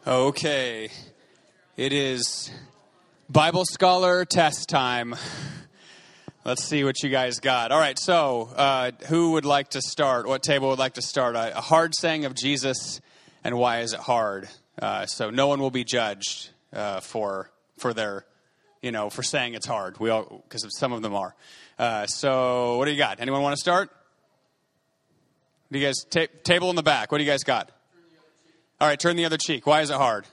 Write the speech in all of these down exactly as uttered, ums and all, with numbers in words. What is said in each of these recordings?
Okay, it is Bible Scholar test time. Let's see what you guys got. All right, so uh, who would like to start? What table would like to start? A, a hard saying of Jesus, and why is it hard? Uh, so no one will be judged uh, for for their, you know, for saying it's hard. We all, because some of them are. Uh, so what do you got? Anyone want to start? What do you guys ta- table in the back? What do you guys got? All right, turn the other cheek. Why is it hard?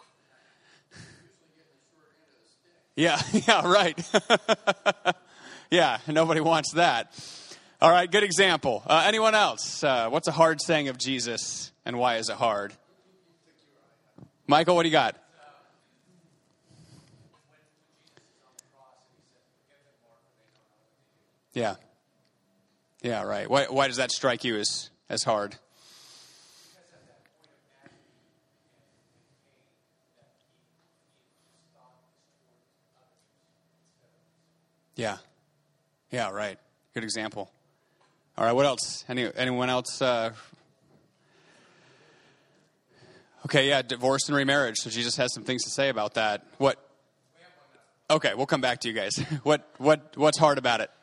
Yeah, yeah, right. Yeah, nobody wants that. All right, good example. Uh, anyone else? Uh, what's a hard saying of Jesus, and why is it hard? Michael, what do you got? Yeah. Yeah, right. Why, why does that strike you as, as hard? Yeah. Yeah, right. Good example. All right, what else? Any anyone else? Uh... Okay, yeah, divorce and remarriage. So Jesus has some things to say about that. What? Okay, we'll come back to you guys. What what what's hard about it?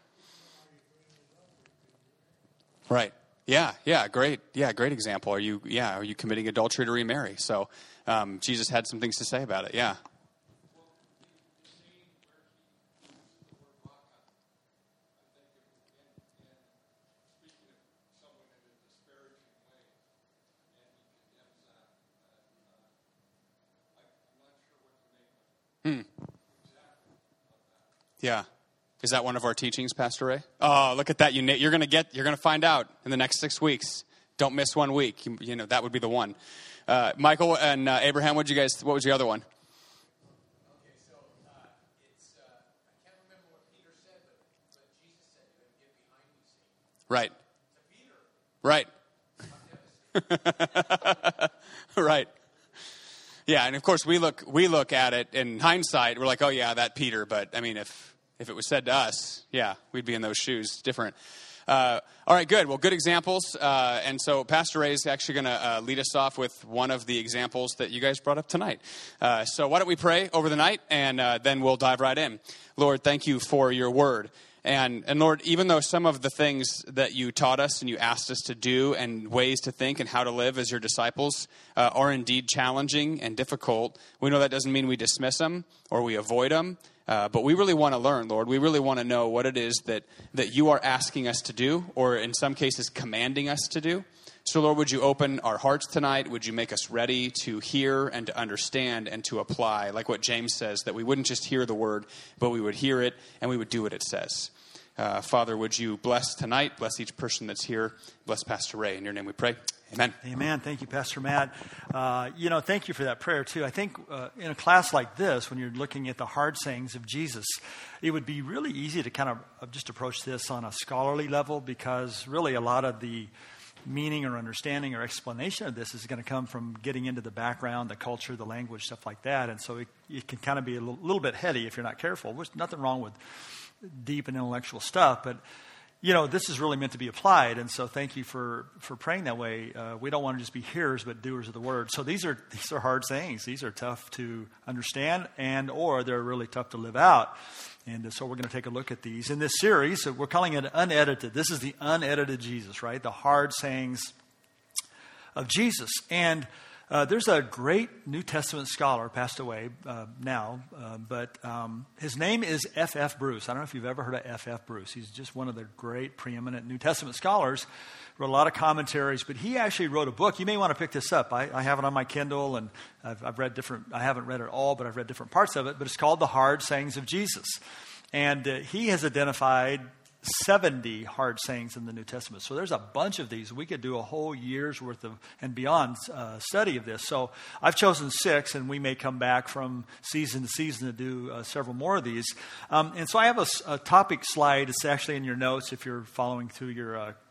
Right. Yeah, yeah, great. Yeah, great example. Are you yeah, are you committing adultery to remarry? So um, Jesus had some things to say about it. Yeah. Hmm. Yeah. Is that one of our teachings, Pastor Ray? Oh, look at that. You, you're going to get, you're going to find out in the next six weeks. Don't miss one week. You, you know, that would be the one. Uh, Michael and uh, Abraham, what did you guys, what was the other one? Okay, so uh, it's, uh, I can't remember what Peter said, but, but Jesus said, you're going to get behind me, Satan. Right. Right. Right. Yeah, and of course we look we look at it in hindsight. We're like, oh yeah, that Peter. But I mean, if if it was said to us, yeah, we'd be in those shoes. Different. Uh, all right, good. Well, good examples. Uh, and so Pastor Ray is actually going to uh, lead us off with one of the examples that you guys brought up tonight. Uh, so why don't we pray over the night, and uh, then we'll dive right in. Lord, thank you for your word. And, and Lord, even though some of the things that you taught us and you asked us to do and ways to think and how to live as your disciples uh, are indeed challenging and difficult, we know that doesn't mean we dismiss them or we avoid them, uh, but we really want to learn, Lord. We really want to know what it is that, that you are asking us to do, or in some cases commanding us to do. So, Lord, would you open our hearts tonight? Would you make us ready to hear and to understand and to apply, like what James says, that we wouldn't just hear the word, but we would hear it and we would do what it says. Uh, Father, would you bless tonight, bless each person that's here, bless Pastor Ray. In your name we pray. Amen. Amen. Thank you, Pastor Matt. Uh, you know, thank you for that prayer, too. I think uh, in a class like this, when you're looking at the hard sayings of Jesus, it would be really easy to kind of just approach this on a scholarly level, because really a lot of the meaning or understanding or explanation of this is going to come from getting into the background, the culture, the language, stuff like that. And so it, it can kind of be a little, little bit heady if you're not careful. There's nothing wrong with deep and intellectual stuff, but you know, this is really meant to be applied. And so thank you for, for praying that way. Uh, we don't want to just be hearers, but doers of the word. So these are, these are hard sayings. These are tough to understand, and, or they're really tough to live out. And so we're going to take a look at these in this series. We're calling it unedited. This is the unedited Jesus, right? The hard sayings of Jesus. And Uh, there's a great New Testament scholar, passed away uh, now, uh, but um, his name is F F Bruce. I don't know if you've ever heard of F F Bruce. He's just one of the great preeminent New Testament scholars. Wrote a lot of commentaries, but he actually wrote a book. You may want to pick this up. I, I have it on my Kindle, and I've, I've read different, I haven't read it all, but I've read different parts of it, but it's called The Hard Sayings of Jesus. And uh, he has identified seventy hard sayings in the New Testament. So there's a bunch of these. We could do a whole year's worth of and beyond uh, study of this. So I've chosen six, and we may come back from season to season to do uh, several more of these. Um, and so I have a, a topic slide. It's actually in your notes if you're following through your uh,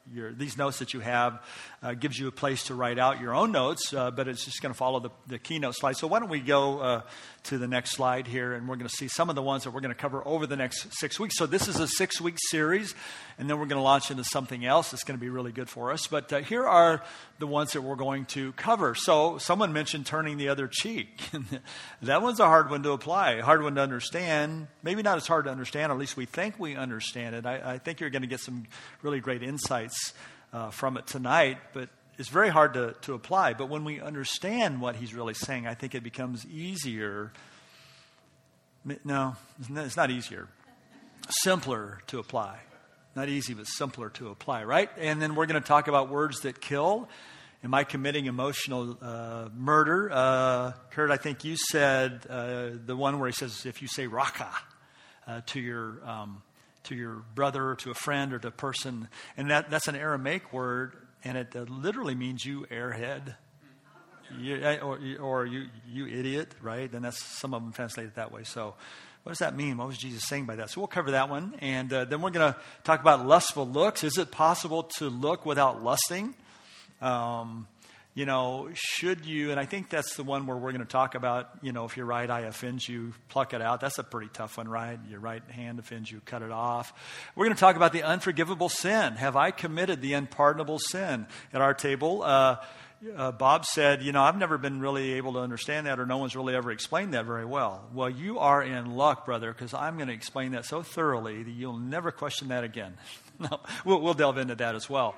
your these notes that you have uh, gives you a place to write out your own notes, uh, but it's just going to follow the, the keynote slide. So why don't we go uh, to the next slide here, and we're going to see some of the ones that we're going to cover over the next six weeks. So this is a six-week series, and then we're going to launch into something else that's going to be really good for us. But uh, here are the ones that we're going to cover. So someone mentioned turning the other cheek. That one's a hard one to apply, a hard one to understand. Maybe not as hard to understand, or at least we think we understand it. I, I think you're going to get some really great insights uh, from it tonight, but it's very hard to, to apply. But when we understand what he's really saying, I think it becomes easier. No, it's not easier. Simpler to apply. Not easy, but simpler to apply, right? And then we're going to talk about words that kill. Am I committing emotional uh, murder? Uh, Kurt, I think you said uh, the one where he says, if you say raka uh, to your um, to your brother or to a friend or to a person, and that, that's an Aramaic word, and it uh, literally means you airhead. You, or or you, you idiot, right? And that's, some of them translate it that way. So what does that mean? What was Jesus saying by that? So we'll cover that one. And uh, then we're going to talk about lustful looks. Is it possible to look without lusting? Um, you know, should you, and I think that's the one where we're going to talk about, you know, if your right eye offends you, pluck it out. That's a pretty tough one, right? Your right hand offends you, cut it off. We're going to talk about the unforgivable sin. Have I committed the unpardonable sin? At our table, uh, uh, Bob said, you know, I've never been really able to understand that, or no one's really ever explained that very well. Well, you are in luck, brother, because I'm going to explain that so thoroughly that you'll never question that again. No, we'll, we'll delve into that as well.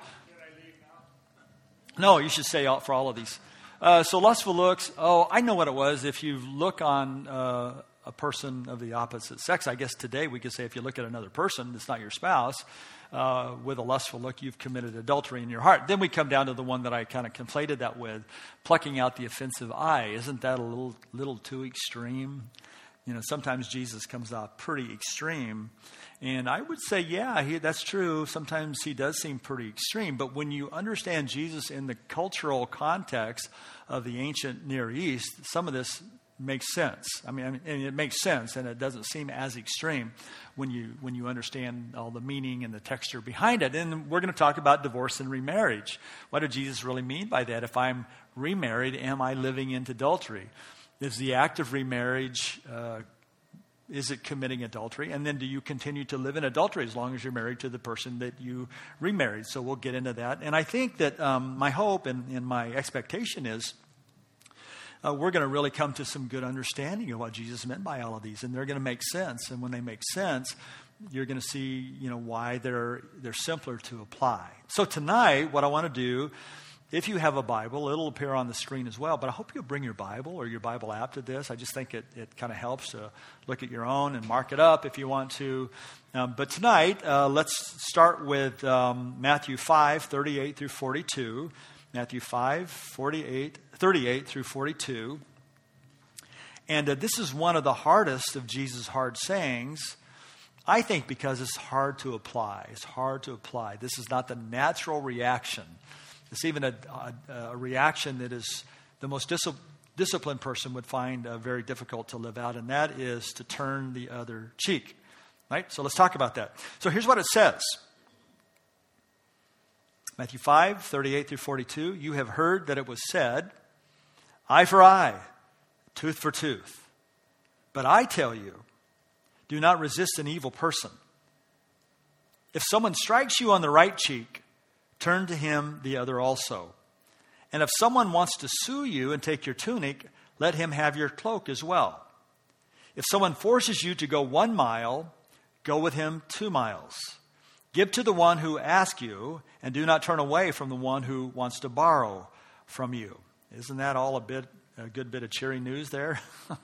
No, you should say for all of these. Uh, so lustful looks. Oh, I know what it was. If you look on uh, a person of the opposite sex, I guess today we could say if you look at another person that's not your spouse, uh, with a lustful look, you've committed adultery in your heart. Then we come down to the one that I kind of conflated that with, plucking out the offensive eye. Isn't that a little, little too extreme? You know, sometimes Jesus comes out pretty extreme. And I would say, yeah, he, that's true. Sometimes he does seem pretty extreme. But when you understand Jesus in the cultural context of the ancient Near East, some of this makes sense. I mean, I mean and it makes sense, and it doesn't seem as extreme when you when you understand all the meaning and the texture behind it. And we're going to talk about divorce and remarriage. What did Jesus really mean by that? If I'm remarried, am I living into adultery? Is the act of remarriage uh, Is it committing adultery? And then do you continue to live in adultery as long as you're married to the person that you remarried? So we'll get into that. And I think that um, my hope and, and my expectation is uh, we're going to really come to some good understanding of what Jesus meant by all of these. And they're going to make sense. And when they make sense, you're going to see, you know, why they're they're simpler to apply. So tonight, what I want to do, if you have a Bible, it'll appear on the screen as well. But I hope you'll bring your Bible or your Bible app to this. I just think it, it kind of helps to look at your own and mark it up if you want to. Um, but tonight, uh, let's start with um, Matthew five, thirty-eight through forty-two. Matthew five, forty-eight, thirty-eight through forty-two. And uh, this is one of the hardest of Jesus' hard sayings, I think, because it's hard to apply. It's hard to apply. This is not the natural reaction. It's even a, a, a reaction that is the most dis- disciplined person would find uh, very difficult to live out, and that is to turn the other cheek. Right? So let's talk about that. So here's what it says. Matthew five, thirty-eight through forty-two. You have heard that it was said, eye for eye, tooth for tooth. But I tell you, do not resist an evil person. If someone strikes you on the right cheek, turn to him the other also. And if someone wants to sue you and take your tunic, let him have your cloak as well. If someone forces you to go one mile, go with him two miles. Give to the one who asks you, and do not turn away from the one who wants to borrow from you. Isn't that all a bit a good bit of cheery news there?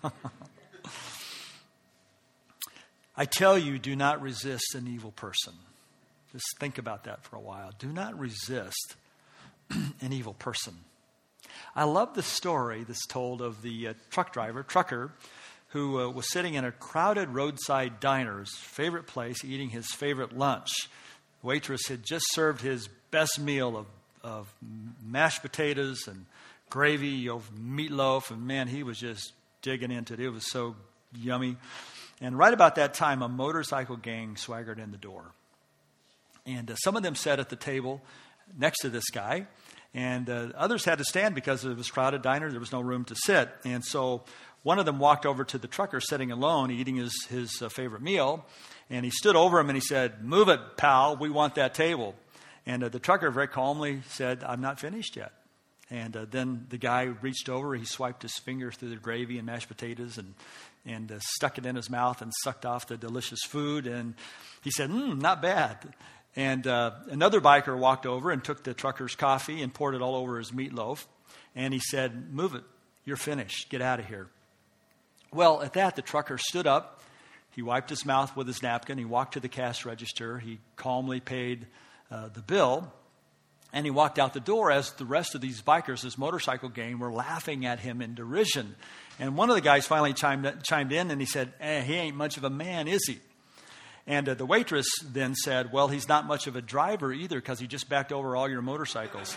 I tell you, do not resist an evil person. Just think about that for a while. Do not resist an evil person. I love the story that's told of the uh, truck driver, trucker, who uh, was sitting in a crowded roadside diner, his favorite place, eating his favorite lunch. The waitress had just served his best meal of, of mashed potatoes and gravy of meatloaf, and man, he was just digging into it. It was so yummy. And right about that time, a motorcycle gang swaggered in the door. And uh, some of them sat at the table next to this guy, and uh, others had to stand because it was a crowded diner. There was no room to sit. And so one of them walked over to the trucker sitting alone, eating his, his uh, favorite meal, and he stood over him and he said, "Move it, pal, we want that table." And uh, the trucker very calmly said, "I'm not finished yet." And uh, then the guy reached over, he swiped his finger through the gravy and mashed potatoes and, and uh, stuck it in his mouth and sucked off the delicious food. And he said, "Mmm, not bad." And uh, another biker walked over and took the trucker's coffee and poured it all over his meatloaf. And he said, "Move it. You're finished. Get out of here." Well, at that, the trucker stood up. He wiped his mouth with his napkin. He walked to the cash register. He calmly paid uh, the bill. And he walked out the door as the rest of these bikers, this motorcycle gang, were laughing at him in derision. And one of the guys finally chimed, chimed in and he said, eh, "He ain't much of a man, is he?" And uh, the waitress then said, "Well, he's not much of a driver either because he just backed over all your motorcycles."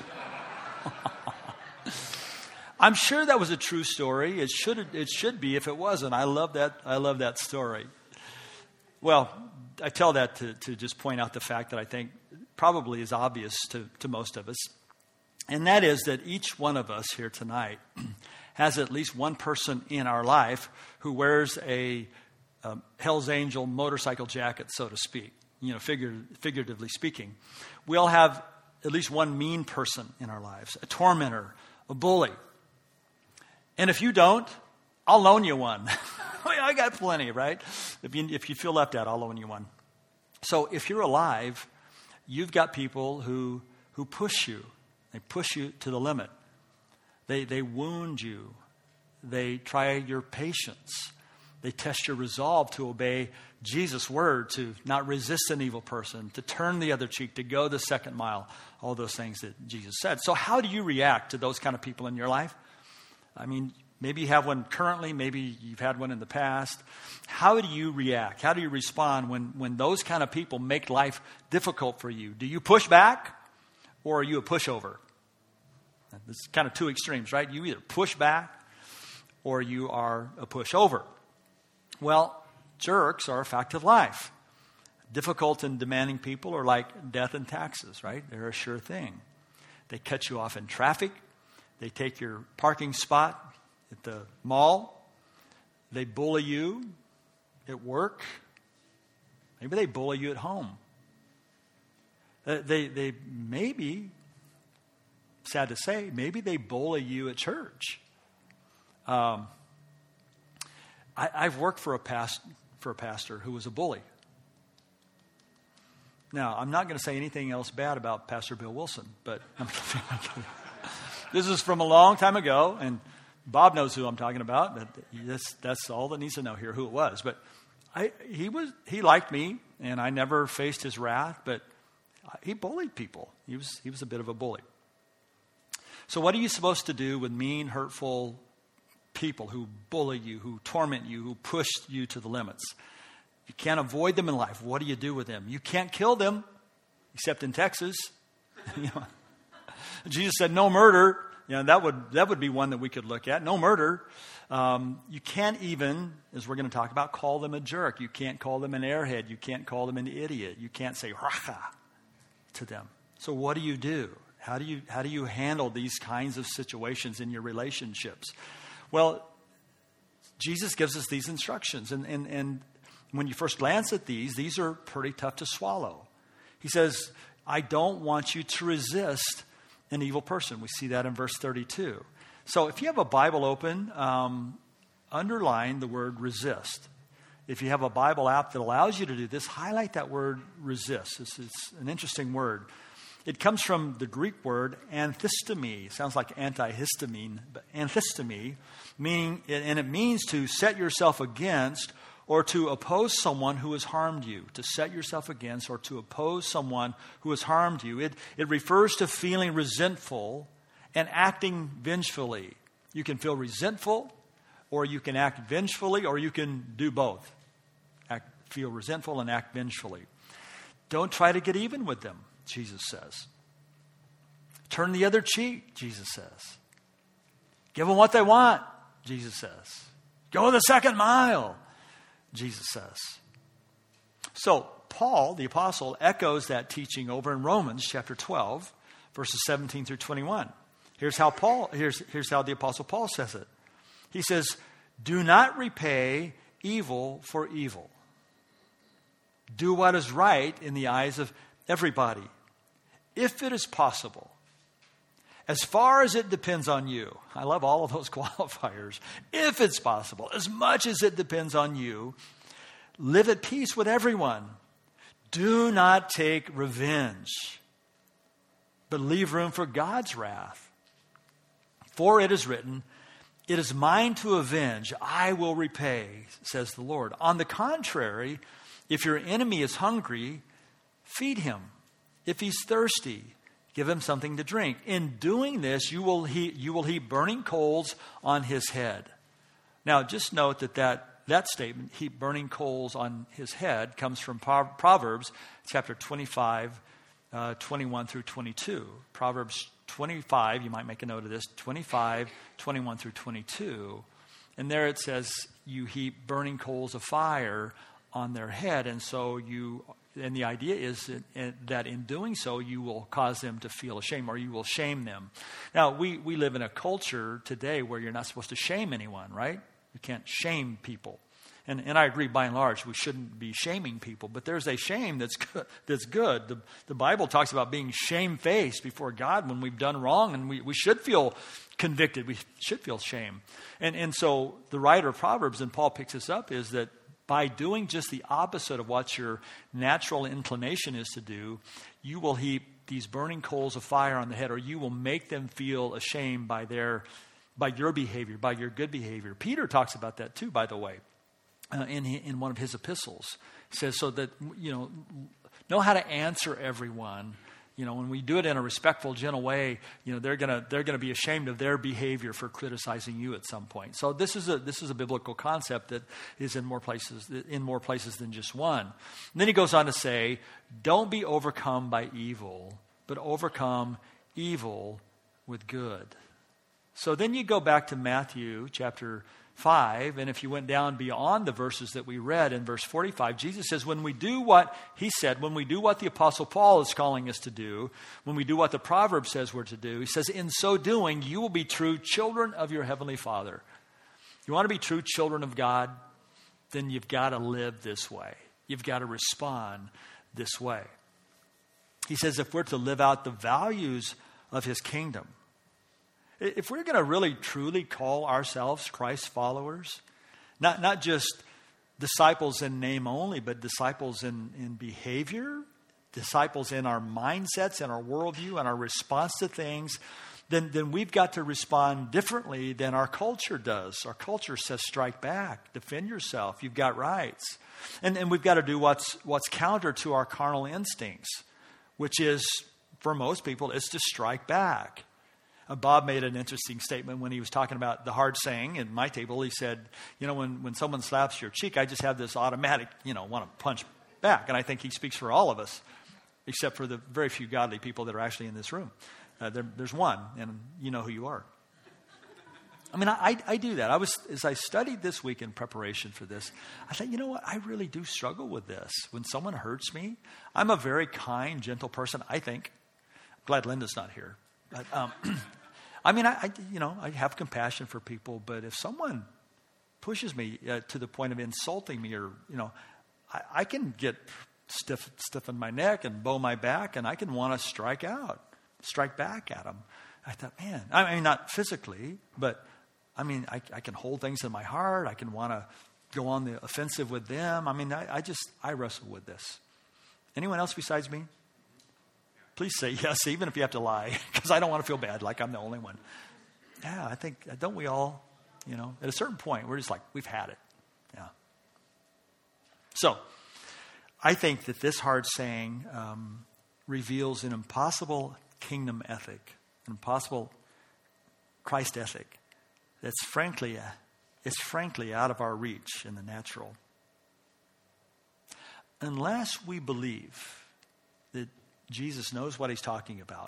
I'm sure that was a true story. It should it should be if it wasn't. I love that. I love that story. Well, I tell that to, to just point out the fact that I think probably is obvious to, to most of us. And that is that each one of us here tonight has at least one person in our life who wears a um, Hell's Angel motorcycle jacket, so to speak, you know, figure, figuratively speaking. We all have at least one mean person in our lives, a tormentor, a bully. And if you don't, I'll loan you one. I got plenty, right? If you, if you feel left out, I'll loan you one. So if you're alive, you've got people who who push you. They push you to the limit. They they wound you. They try your patience. They test your resolve to obey Jesus' word, to not resist an evil person, to turn the other cheek, to go the second mile, all those things that Jesus said. So how do you react to those kind of people in your life? I mean, maybe you have one currently, maybe you've had one in the past. How do you react? How do you respond when, when those kind of people make life difficult for you? Do you push back or are you a pushover? This is kind of two extremes, right? You either push back or you are a pushover. Well, jerks are a fact of life. Difficult and demanding people are like death and taxes, right? They're a sure thing. They cut you off in traffic. They take your parking spot at the mall. They bully you at work. Maybe they bully you at home. Uh, they, they maybe, sad to say, maybe they bully you at church. Um, I, I've worked for a past, for a pastor who was a bully. Now, I'm not going to say anything else bad about Pastor Bill Wilson, but I'm this is from a long time ago, and Bob knows who I'm talking about. But that's, that's all that needs to know here, who it was. But I, he was he liked me, and I never faced his wrath, but he bullied people. He was he was a bit of a bully. So what are you supposed to do with mean, hurtful people who bully you, who torment you, who push you to the limits? You can't avoid them in life. What do you do with them? You can't kill them, except in Texas. You know, Jesus said no murder. You know, that would that would be one that we could look at. No murder. Um, you can't even, as we're going to talk about, call them a jerk. You can't call them an airhead. You can't call them an idiot. You can't say racha to them. So what do you do? How do you how do you handle these kinds of situations in your relationships? Well, Jesus gives us these instructions, and and and when you first glance at these, these are pretty tough to swallow. He says, "I don't want you to resist an evil person." We see that in verse thirty-two. So if you have a Bible open, um, underline the word resist. If you have a Bible app that allows you to do this, highlight that word resist. It's, it's an interesting word. It comes from the Greek word anthistemi. It sounds like antihistamine, but anthistemi, meaning, and it means to set yourself against or to oppose someone who has harmed you. To set yourself against or to oppose someone who has harmed you. It, it refers to feeling resentful and acting vengefully. You can feel resentful, or you can act vengefully, or you can do both. Act, feel resentful and act vengefully. Don't try to get even with them, Jesus says. Turn the other cheek, Jesus says. Give them what they want, Jesus says. Go the second mile, Jesus says. So, Paul, the apostle, echoes that teaching over in Romans chapter twelve, verses seventeen through twenty-one. Here's how Paul, here's, here's how the apostle Paul says it. He says, do not repay evil for evil. Do what is right in the eyes of everybody, if it is possible. As far as it depends on you. I love all of those qualifiers. If it's possible, as much as it depends on you, live at peace with everyone. Do not take revenge, but leave room for God's wrath. For it is written, it is mine to avenge, I will repay, says the Lord. On the contrary, if your enemy is hungry, feed him. If he's thirsty, give him something to drink. In doing this, you will heap, you will heap burning coals on his head. Now, just note that that, that statement, heap burning coals on his head, comes from Proverbs chapter twenty-five, uh, twenty-one through twenty-two. Proverbs twenty-five, you might make a note of this, twenty-five, twenty-one through twenty-two. And there it says, you heap burning coals of fire on their head. And so you, and the idea is that, that in doing so, you will cause them to feel ashamed, or you will shame them. Now, we, we live in a culture today where you're not supposed to shame anyone, right? You can't shame people. And, and I agree, by and large, we shouldn't be shaming people. But there's a shame that's good. That's good. The, the Bible talks about being shamefaced before God when we've done wrong, and we, we should feel convicted. We should feel shame. And, and so the writer of Proverbs, and Paul picks this up, is that by doing just the opposite of what your natural inclination is to do, you will heap these burning coals of fire on the head, or you will make them feel ashamed by their, by your behavior, by your good behavior. Peter talks about that too, by the way. Uh, in in one of his epistles, he says, so that, you know, know how to answer everyone. You know, when we do it in a respectful, gentle way, you know, they're gonna they're gonna be ashamed of their behavior for criticizing you at some point. So this is a this is a biblical concept that is in more places in more places than just one. And then he goes on to say, don't be overcome by evil, but overcome evil with good. So then you go back to Matthew chapter five, and if you went down beyond the verses that we read in verse forty-five, Jesus says, when we do what he said, when we do what the Apostle Paul is calling us to do, when we do what the Proverbs says we're to do, he says, in so doing, you will be true children of your heavenly Father. You want to be true children of God? Then you've got to live this way. You've got to respond this way. He says, if we're to live out the values of his kingdom, if we're going to really truly call ourselves Christ followers, not, not just disciples in name only, but disciples in, in behavior, disciples in our mindsets, in our worldview, and our response to things, then, then we've got to respond differently than our culture does. Our culture says, strike back, defend yourself, you've got rights. And, and we've got to do what's, what's counter to our carnal instincts, which is, for most people, is to strike back. Uh, Bob made an interesting statement when he was talking about the hard saying at my table. He said, you know, when, when someone slaps your cheek, I just have this automatic, you know, want to punch back. And I think he speaks for all of us, except for the very few godly people that are actually in this room. Uh, there, there's one, and you know who you are. I mean, I, I do that. I was, as I studied this week in preparation for this, I thought, you know what? I really do struggle with this. When someone hurts me, I'm a very kind, gentle person, I think. I'm glad Linda's not here. But, um, I mean, I, I, you know, I have compassion for people, but if someone pushes me uh, to the point of insulting me, or, you know, I, I can get stiff, stiffen my neck and bow my back, and I can want to strike out, strike back at them. I thought, man, I mean, not physically, but I mean, I, I can hold things in my heart. I can want to go on the offensive with them. I mean, I, I just, I wrestle with this. Anyone else besides me? Please say yes, even if you have to lie, because I don't want to feel bad like I'm the only one. Yeah, I think, don't we all, you know, at a certain point, we're just like, we've had it. Yeah. So, I think that this hard saying um, reveals an impossible kingdom ethic, an impossible Christ ethic that's frankly, uh, it's frankly out of our reach in the natural. Unless we believe that Jesus knows what he's talking about.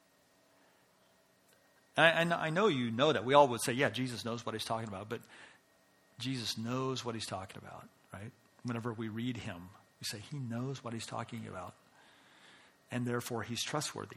And I, I know you know that. We all would say, yeah, Jesus knows what he's talking about. But Jesus knows what he's talking about, right? Whenever we read him, We say, he knows what he's talking about. And therefore, he's trustworthy.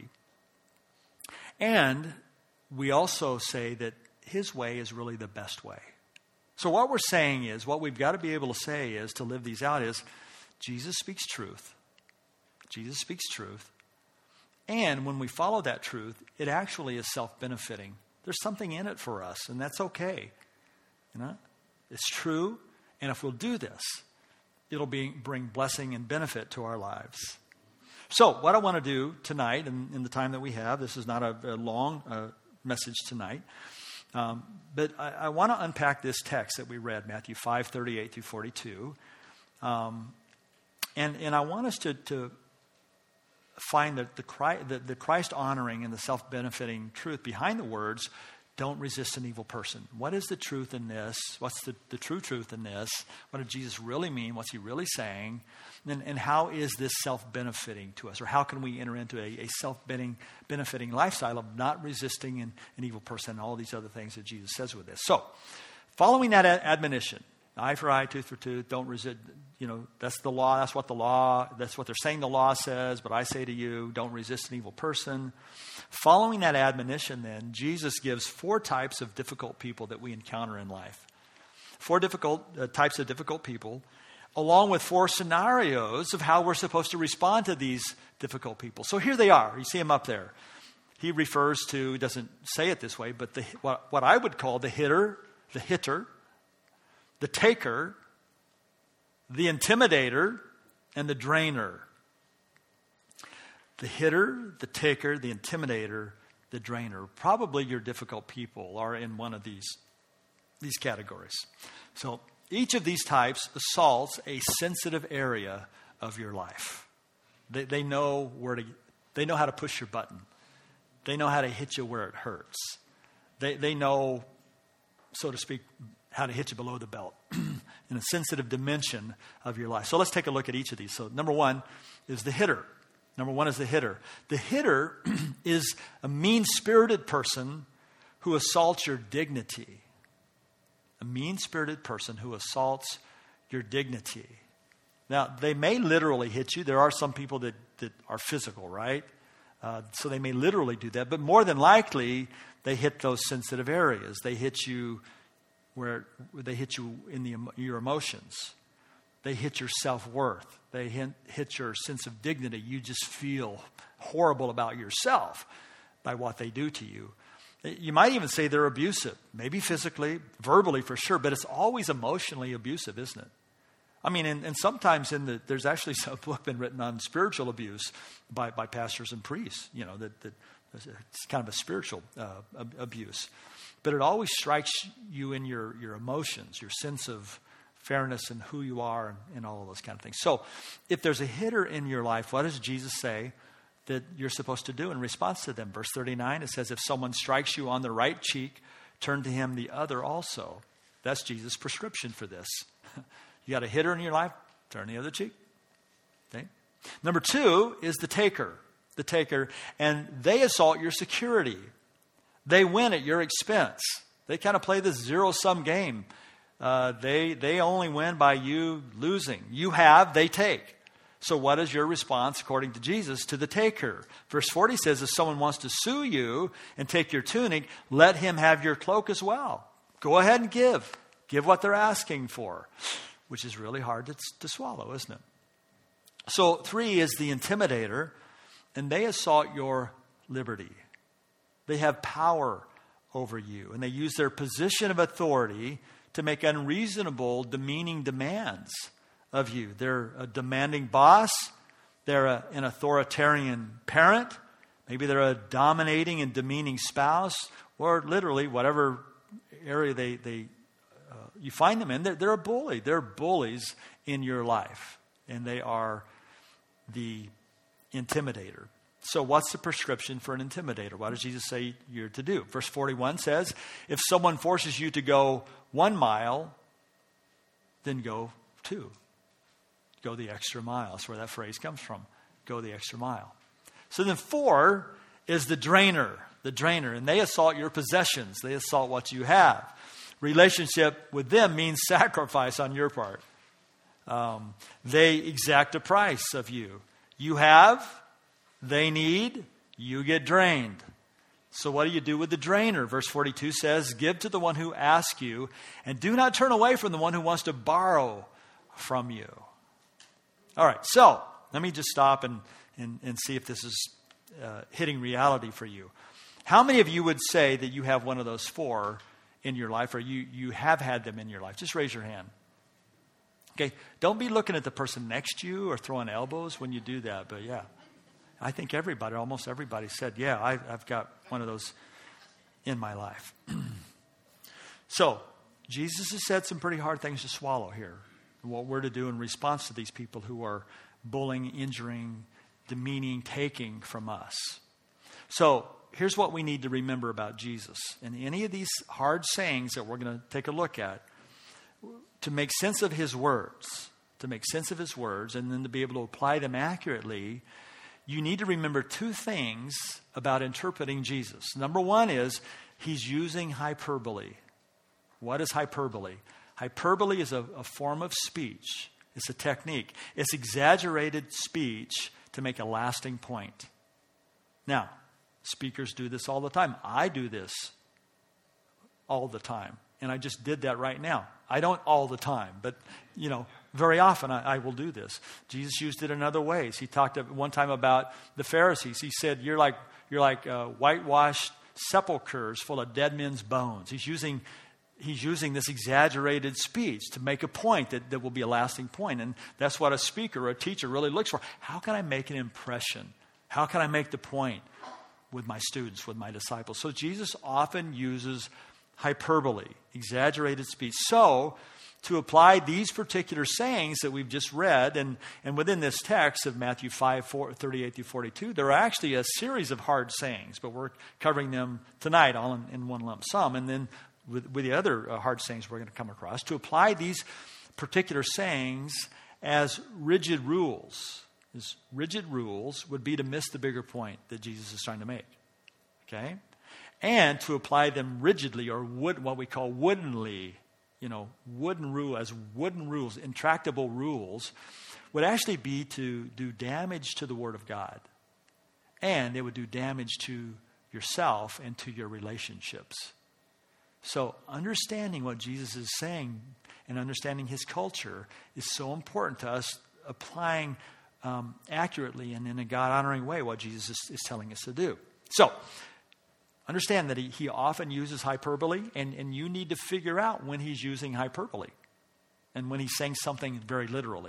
And we also say that his way is really the best way. So what we're saying is, what we've got to be able to say is, to live these out is, Jesus speaks truth. Jesus speaks truth. And when we follow that truth, it actually is self-benefiting. There's something in it for us, and that's okay. You know, it's true, and if we'll do this, it'll be, bring blessing and benefit to our lives. So what I want to do tonight, in, in the time that we have, this is not a, a long uh, message tonight, um, but I, I want to unpack this text that we read, Matthew five, thirty-eight through forty-two. Um, and, and I want us to, to find that the Christ, the, the Christ honoring and the self-benefiting truth behind the words, don't resist an evil person. What is the truth in this? What's the, the true truth in this? What did Jesus really mean? What's he really saying? And, and how is this self-benefiting to us? Or how can we enter into a, a self-benefiting lifestyle of not resisting an, an evil person and all these other things that Jesus says with this? So, following that ad- admonition, eye for eye, tooth for tooth, don't resist, you know, that's the law, that's what the law, that's what they're saying the law says, but I say to you, don't resist an evil person. Following that admonition then, Jesus gives four types of difficult people that we encounter in life. Four difficult uh, types of difficult people, along with four scenarios of how we're supposed to respond to these difficult people. So here they are. You see them up there. He refers to, he doesn't say it this way, but the, what, what I would call the hitter, the hitter, the taker, the intimidator, and the drainer. The hitter, the taker, the intimidator, the drainer. Probably your difficult people are in one of these, these categories. So each of these types assaults a sensitive area of your life. They, they know where to, they know how to push your button. They know how to hit you where it hurts. They, they know, so to speak, how to hit you below the belt in a sensitive dimension of your life. So let's take a look at each of these. So number one is the hitter. Number one is the hitter. The hitter is a mean-spirited person who assaults your dignity. A mean-spirited person who assaults your dignity. Now, they may literally hit you. There are some people that, that are physical, right? Uh, so they may literally do that. But more than likely, they hit those sensitive areas. They hit you where they hit you in the your emotions. They hit your self-worth. They hit, hit your sense of dignity. You just feel horrible about yourself by what they do to you. You might even say they're abusive, maybe physically, verbally for sure, but it's always emotionally abusive, isn't it? I mean, and, and sometimes in the, there's actually some book been written on spiritual abuse by, by pastors and priests, you know, that, that it's kind of a spiritual uh, abuse. But it always strikes you in your, your emotions, your sense of fairness and who you are and, and all of those kind of things. So if there's a hitter in your life, what does Jesus say that you're supposed to do in response to them? Verse thirty-nine, it says, if someone strikes you on the right cheek, turn to him the other also. That's Jesus' prescription for this. You got a hitter in your life, turn the other cheek. Okay? Number two is the taker. The taker. And they assault your security. They win at your expense. They kind of play this zero-sum game. Uh, they, they only win by you losing. You have, they take. So what is your response, according to Jesus, to the taker? Verse forty says, if someone wants to sue you and take your tunic, let him have your cloak as well. Go ahead and give. Give what they're asking for, which is really hard to, to swallow, isn't it? So three is the intimidator, and they assault your liberty. They have power over you, and they use their position of authority to make unreasonable, demeaning demands of you. They're a demanding boss. They're a, an authoritarian parent. Maybe they're a dominating and demeaning spouse, or literally whatever area they, they uh, you find them in. They're, they're a bully. They're bullies in your life, and they are the intimidator. So what's the prescription for an intimidator? What does Jesus say you're to do? Verse forty-one says, if someone forces you to go one mile, then go two. Go the extra mile. That's where that phrase comes from. Go the extra mile. So then four is the drainer. The drainer. And they assault your possessions. They assault what you have. Relationship with them means sacrifice on your part. Um, they exact a price of you. You have, they need, you get drained. So what do you do with the drainer? Verse forty-two says, give to the one who asks you, and do not turn away from the one who wants to borrow from you. All right, so let me just stop and, and, and see if this is uh, hitting reality for you. How many of you would say that you have one of those four in your life, or you, you have had them in your life? Just raise your hand. Okay, don't be looking at the person next to you or throwing elbows when you do that, but yeah. I think everybody, almost everybody said, yeah, I, I've got one of those in my life. So, Jesus has said some pretty hard things to swallow here. What we're to do in response to these people who are bullying, injuring, demeaning, taking from us. So, here's what we need to remember about Jesus. And any of these hard sayings that we're going to take a look at, to make sense of his words, to make sense of his words, and then to be able to apply them accurately, you need to remember two things about interpreting Jesus. Number one is he's using hyperbole. What is hyperbole? Hyperbole is a, a form of speech. It's a technique. It's exaggerated speech to make a lasting point. Now, speakers do this all the time. I do this all the time. And I just did that right now. I don't all the time, but, you know, very often I, I will do this. Jesus used it in other ways. He talked one time about the Pharisees. He said, you're like, you're like uh, whitewashed sepulchres full of dead men's bones. He's using, he's using this exaggerated speech to make a point that, that will be a lasting point. And that's what a speaker or a teacher really looks for. How can I make an impression? How can I make the point with my students, with my disciples? So Jesus often uses hyperbole, exaggerated speech. So, to apply these particular sayings that we've just read, and, and within this text of Matthew five, thirty-eight through forty-two, there are actually a series of hard sayings, but we're covering them tonight all in, in one lump sum. And then with, with the other uh, hard sayings we're going to come across, to apply these particular sayings as rigid rules. As rigid rules would be to miss the bigger point that Jesus is trying to make. Okay? And to apply them rigidly, or wood, what we call woodenly, you know, wooden rule as wooden rules, intractable rules, would actually be to do damage to the Word of God. And it would do damage to yourself and to your relationships. So understanding what Jesus is saying and understanding his culture is so important to us applying um, accurately and in a God-honoring way what Jesus is, is telling us to do. So, understand that he, he often uses hyperbole, and, and you need to figure out when he's using hyperbole and when he's saying something very literally.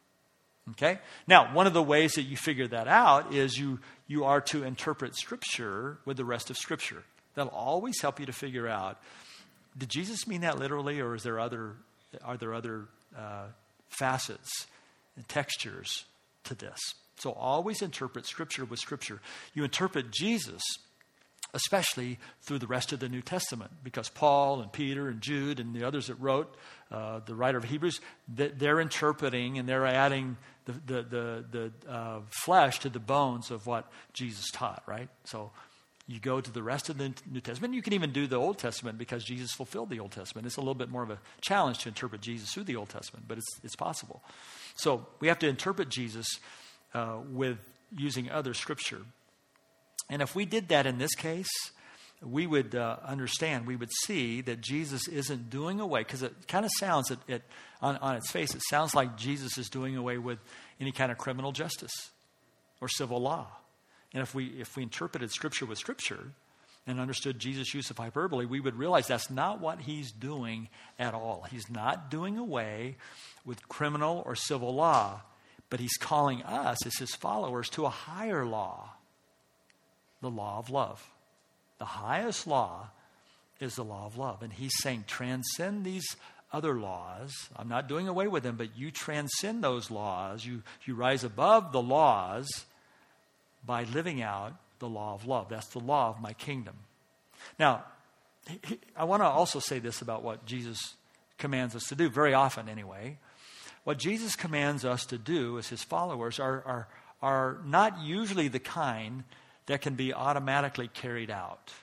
Okay? Now, one of the ways that you figure that out is you, you are to interpret Scripture with the rest of Scripture. That'll always help you to figure out, did Jesus mean that literally, or is there other, are there other uh, facets and textures to this? So always interpret Scripture with Scripture. You interpret Jesus especially through the rest of the New Testament, because Paul and Peter and Jude and the others that wrote, uh, the writer of Hebrews, they're interpreting and they're adding the, the, the, the uh, flesh to the bones of what Jesus taught, right? So you go to the rest of the New Testament. You can even do the Old Testament because Jesus fulfilled the Old Testament. It's a little bit more of a challenge to interpret Jesus through the Old Testament, but it's, it's possible. So we have to interpret Jesus uh, with using other Scripture. And if we did that in this case, we would uh, understand, we would see that Jesus isn't doing away, because it kind of sounds, it, it, on, on its face, it sounds like Jesus is doing away with any kind of criminal justice or civil law. And if we if we interpreted Scripture with Scripture and understood Jesus' use of hyperbole, we would realize that's not what he's doing at all. He's not doing away with criminal or civil law, but he's calling us as his followers to a higher law. The law of love. The highest law is the law of love. And he's saying, transcend these other laws. I'm not doing away with them, but you transcend those laws. You, you rise above the laws by living out the law of love. That's the law of my kingdom. Now, he, I want to also say this about what Jesus commands us to do, very often anyway. What Jesus commands us to do as his followers are, are, are not usually the kind that can be automatically carried out.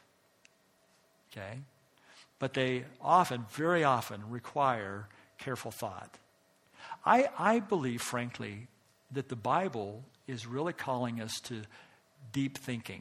Okay? But they often, very often, require careful thought. I, I believe, frankly, that the Bible is really calling us to deep thinking.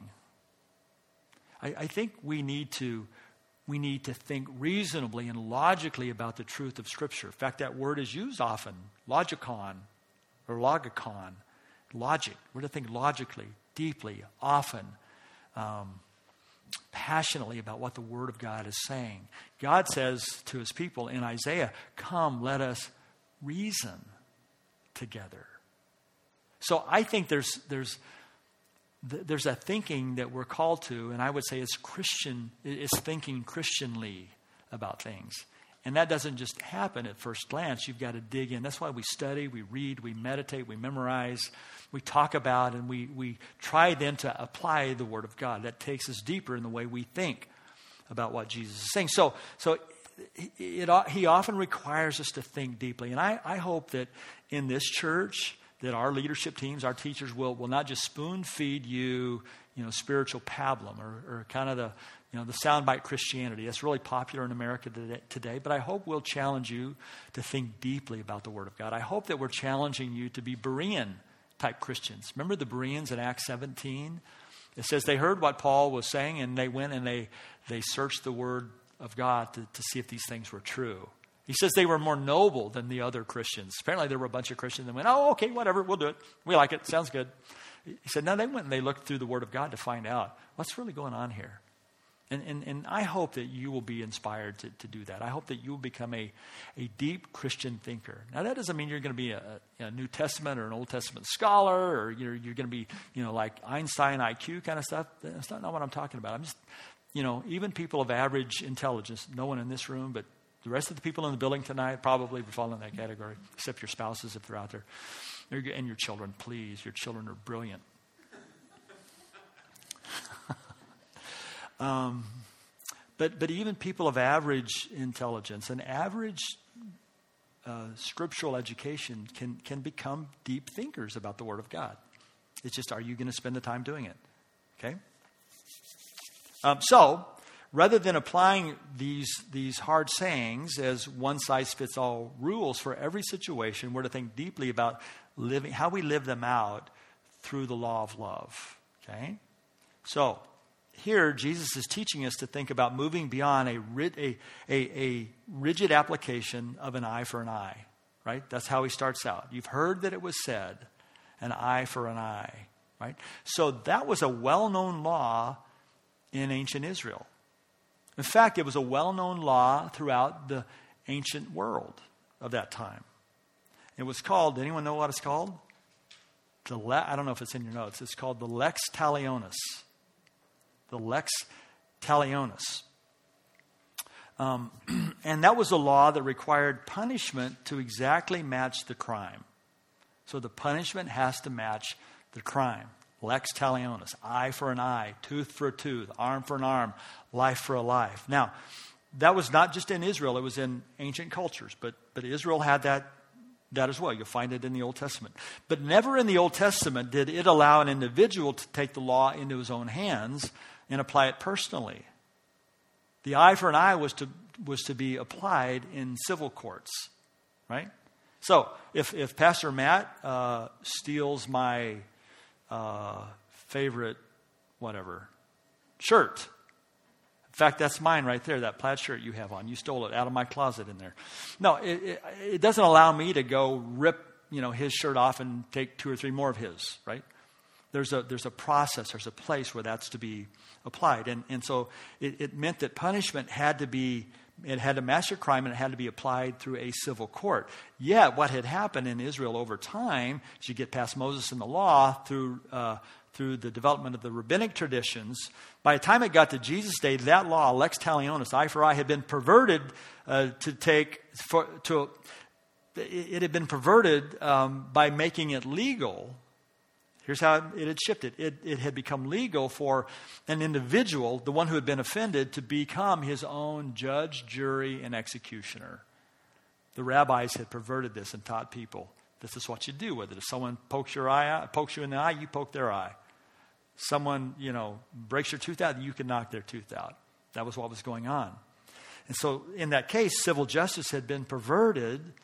I, I think we need to we need to think reasonably and logically about the truth of Scripture. In fact, that word is used often, logikon or logikon, logic. We're to think logically, deeply, often, um, passionately about what the Word of God is saying. God says to his people in Isaiah, come, let us reason together. So I think there's there's there's a thinking that we're called to, and I would say it's Christian, it's thinking Christianly about things. And that doesn't just happen at first glance. You've got to dig in. That's why we study, we read, we meditate, we memorize, we talk about, and we, we try then to apply the Word of God. That takes us deeper in the way we think about what Jesus is saying. So, so it, it, he often requires us to think deeply. And I, I hope that in this church, that our leadership teams, our teachers will, will not just spoon feed you, you know, spiritual pablum or, or kind of the, you know, the soundbite Christianity. That's really popular in America today. But I hope we'll challenge you to think deeply about the Word of God. I hope that we're challenging you to be Berean type Christians. Remember the Bereans in Acts seventeen? It says they heard what Paul was saying, and they went and they, they searched the Word of God to, to see if these things were true. He says they were more noble than the other Christians. Apparently there were a bunch of Christians that went, oh, okay, whatever, we'll do it. We like it. Sounds good. He said, no, they went and they looked through the Word of God to find out what's really going on here. And, and, and I hope that you will be inspired to, to do that. I hope that you will become a, a deep Christian thinker. Now, that doesn't mean you're going to be a, a New Testament or an Old Testament scholar, or you're, you're going to be, you know, like Einstein I Q kind of stuff. That's not, not what I'm talking about. I'm just, you know, even people of average intelligence, no one in this room, but the rest of the people in the building tonight probably would fall in that category, except your spouses if they're out there. And your children, please. Your children are brilliant. um, but but even people of average intelligence and average uh, scriptural education can, can become deep thinkers about the Word of God. It's just, are you going to spend the time doing it? Okay? Um, so... Rather than applying these, these hard sayings as one-size-fits-all rules for every situation, we're to think deeply about living, how we live them out through the law of love. Okay? So, here, Jesus is teaching us to think about moving beyond a, a, a, a rigid application of an eye for an eye. Right? That's how he starts out. You've heard that it was said, an eye for an eye. Right? So, that was a well-known law in ancient Israel. In fact, it was a well-known law throughout the ancient world of that time. It was called, anyone know what it's called? The le- I don't know if it's in your notes. It's called the Lex Talionis. The Lex Talionis. Um, and that was a law that required punishment to exactly match the crime. So the punishment has to match the crime. Lex talionis, eye for an eye, tooth for a tooth, arm for an arm, life for a life. Now, that was not just in Israel, it was in ancient cultures, but, but Israel had that, that as well. You'll find it in the Old Testament. But never in the Old Testament did it allow an individual to take the law into his own hands and apply it personally. The eye for an eye was to, was to be applied in civil courts, right? So, if, if Pastor Matt uh, steals my Uh, favorite, whatever, shirt. In fact, that's mine right there, that plaid shirt you have on. You stole it out of my closet in there. No, it, it, it doesn't allow me to go rip, you know, his shirt off and take two or three more of his, right? There's a there's a process, there's a place where that's to be applied. And, and so it, it meant that punishment had to be, it had to match a crime and it had to be applied through a civil court. Yet what had happened in Israel over time, as you get past Moses and the law, through uh, through the development of the rabbinic traditions, by the time it got to Jesus' day, that law, lex talionis, eye for eye, had been perverted uh, to take, for, to it had been perverted um, by making it legal. Here's how it had shifted. It, it had become legal for an individual, the one who had been offended, to become his own judge, jury, and executioner. The rabbis had perverted this and taught people, this is what you do with it. If someone pokes your eye out, pokes you in the eye, you poke their eye. Someone, you know, breaks your tooth out, you can knock their tooth out. That was what was going on. And so in that case, civil justice had been perverted.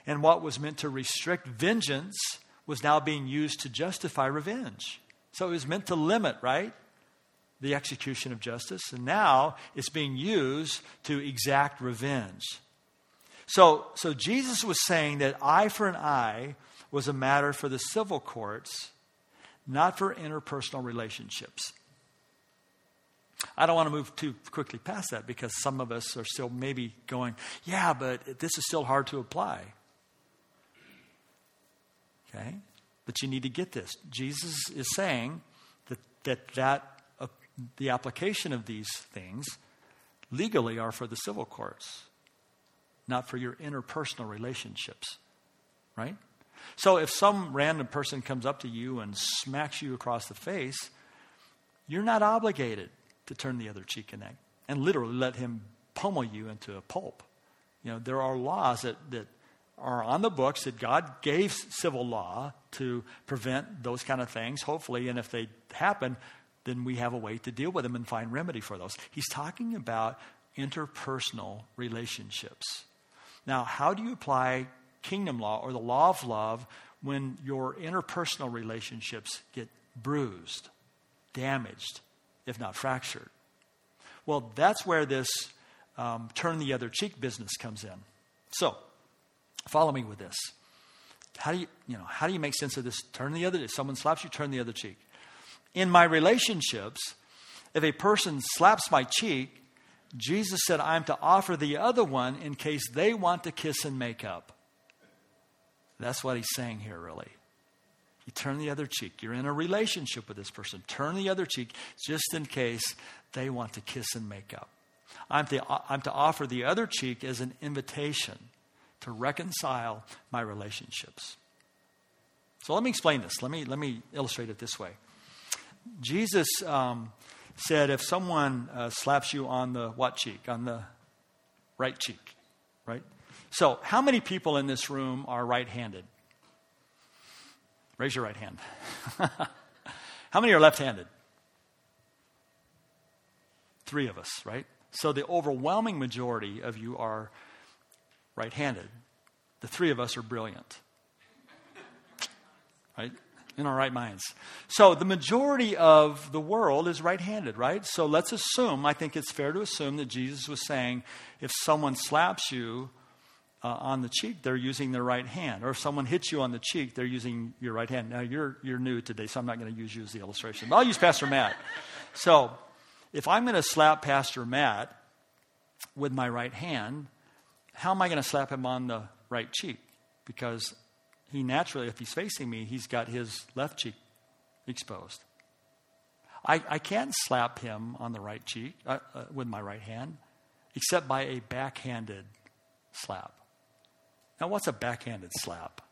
And what was meant to restrict vengeance was now being used to justify revenge. So it was meant to limit, right, the execution of justice. And now it's being used to exact revenge. So, so Jesus was saying that eye for an eye was a matter for the civil courts, not for interpersonal relationships. I don't want to move too quickly past that because some of us are still maybe going, yeah, but this is still hard to apply. Okay? But you need to get this. Jesus is saying that that, that uh, the application of these things legally are for the civil courts, not for your interpersonal relationships. Right? So if some random person comes up to you and smacks you across the face, you're not obligated to turn the other cheek and, and literally let him pummel you into a pulp. You know, there are laws that, that are on the books that God gave civil law to prevent those kind of things, hopefully, and if they happen, then we have a way to deal with them and find remedy for those. He's talking about interpersonal relationships. Now, how do you apply kingdom law or the law of love when your interpersonal relationships get bruised, damaged, if not fractured? Well, that's where this um, turn the other cheek business comes in. So, follow me with this. How do you, you know, how do you make sense of this? Turn the other, if someone slaps you, turn the other cheek. In my relationships, if a person slaps my cheek, Jesus said I'm to offer the other one in case they want to kiss and make up. That's what he's saying here, really. You turn the other cheek. You're in a relationship with this person. Turn the other cheek just in case they want to kiss and make up. I'm to, I'm to offer the other cheek as an invitation to reconcile my relationships. So let me explain this. Let me, let me illustrate it this way. Jesus um, said if someone uh, slaps you on the what cheek? On the right cheek, right? So how many people in this room are right-handed? Raise your right hand. How many are left-handed? Three of us, right? So the overwhelming majority of you are right-handed. The three of us are brilliant. Right? In our right minds. So the majority of the world is right-handed, right? So let's assume, I think it's fair to assume that Jesus was saying if someone slaps you uh, on the cheek, they're using their right hand. Or if someone hits you on the cheek, they're using your right hand. Now, you're you're new today, so I'm not going to use you as the illustration. But I'll use Pastor Matt. So if I'm going to slap Pastor Matt with my right hand, how am I going to slap him on the right cheek? Because he naturally, if he's facing me, he's got his left cheek exposed. I, I can't slap him on the right cheek uh, uh, with my right hand, except by a backhanded slap. Now, what's a backhanded slap?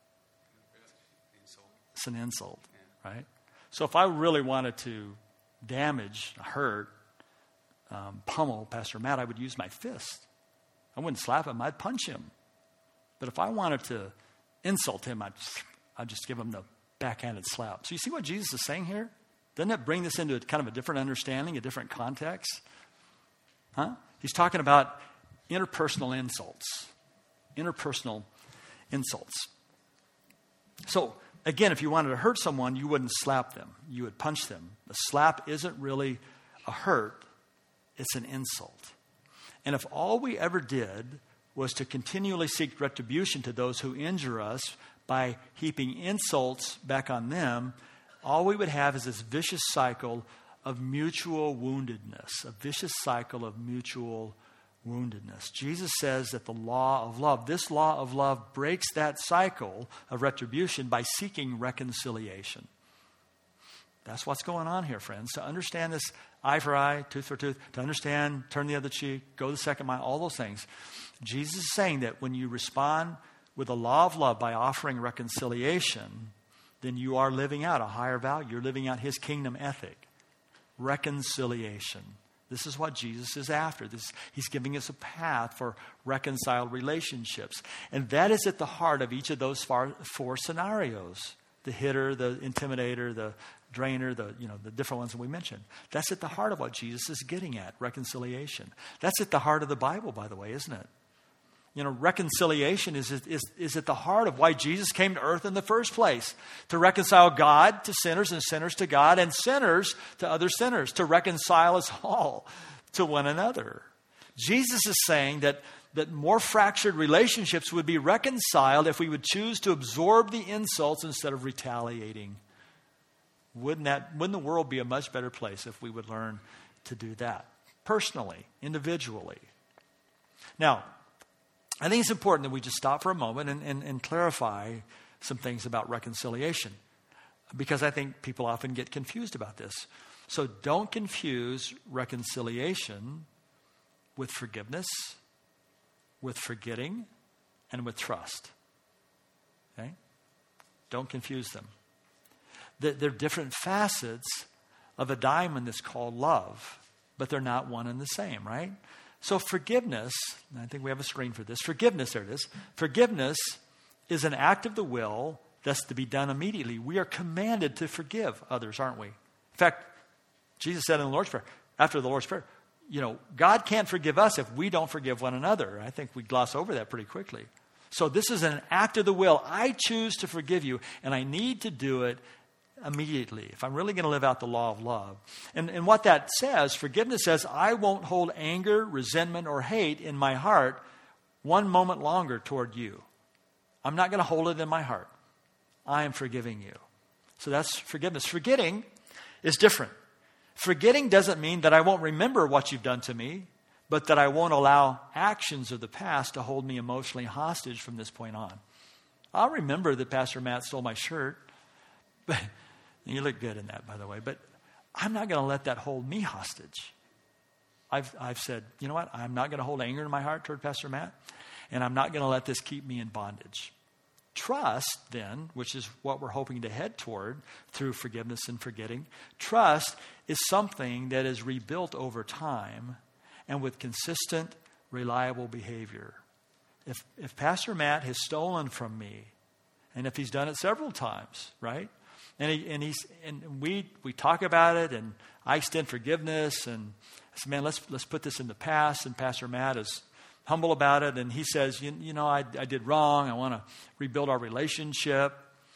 It's an insult, right? So if I really wanted to damage, hurt, um, pummel Pastor Matt, I would use my fist. I wouldn't slap him, I'd punch him. But if I wanted to insult him, I'd, I'd just give him the backhanded slap. So you see what Jesus is saying here? Doesn't it bring this into a, kind of a different understanding, a different context? Huh? He's talking about interpersonal insults. Interpersonal insults. So, again, if you wanted to hurt someone, you wouldn't slap them. You would punch them. The slap isn't really a hurt. It's an insult. And if all we ever did was to continually seek retribution to those who injure us by heaping insults back on them, all we would have is this vicious cycle of mutual woundedness, a vicious cycle of mutual woundedness. Jesus says that the law of love, this law of love breaks that cycle of retribution by seeking reconciliation. That's what's going on here, friends. To understand this eye for eye, tooth for tooth, to understand, turn the other cheek, go the second mile, all those things. Jesus is saying that when you respond with the law of love by offering reconciliation, then you are living out a higher value. You're living out his kingdom ethic. Reconciliation. This is what Jesus is after. This, he's giving us a path for reconciled relationships. And that is at the heart of each of those far, four scenarios. The hitter, the intimidator, the drainer, the, you know, the different ones that we mentioned. That's at the heart of what Jesus is getting at, reconciliation. That's at the heart of the Bible, by the way, isn't it? You know, reconciliation is, is, is at the heart of why Jesus came to earth in the first place. To reconcile God to sinners and sinners to God and sinners to other sinners. To reconcile us all to one another. Jesus is saying that, that more fractured relationships would be reconciled if we would choose to absorb the insults instead of retaliating. Wouldn't that, wouldn't the world be a much better place if we would learn to do that? Personally, individually. Now, I think it's important that we just stop for a moment and, and, and clarify some things about reconciliation, because I think people often get confused about this. So don't confuse reconciliation with forgiveness, with forgetting, and with trust. Okay? Don't confuse them. They're different facets of a diamond that's called love, but they're not one and the same, right? So forgiveness, and I think we have a screen for this. Forgiveness, there it is. Forgiveness is an act of the will that's to be done immediately. We are commanded to forgive others, aren't we? In fact, Jesus said in the Lord's Prayer, after the Lord's Prayer, you know, God can't forgive us if we don't forgive one another. I think we gloss over that pretty quickly. So this is an act of the will. I choose to forgive you, and I need to do it immediately if I'm really going to live out the law of love. And, and what that says, forgiveness says, I won't hold anger, resentment, or hate in my heart one moment longer toward you. I'm not going to hold it in my heart. I am forgiving you. So that's forgiveness. Forgetting is different. Forgetting doesn't mean that I won't remember what you've done to me, but that I won't allow actions of the past to hold me emotionally hostage from this point on. I'll remember that Pastor Matt stole my shirt, but you look good in that, by the way. But I'm not going to let that hold me hostage. I've, I've said, you know what? I'm not going to hold anger in my heart toward Pastor Matt. And I'm not going to let this keep me in bondage. Trust, then, which is what we're hoping to head toward through forgiveness and forgetting. Trust is something that is rebuilt over time and with consistent, reliable behavior. If, if Pastor Matt has stolen from me, and if he's done it several times, right? And he, and he's and we we talk about it, and I extend forgiveness, and I said, man, let's let's put this in the past. And Pastor Matt is humble about it, and he says, you, you know, I, I did wrong. I want to rebuild our relationship.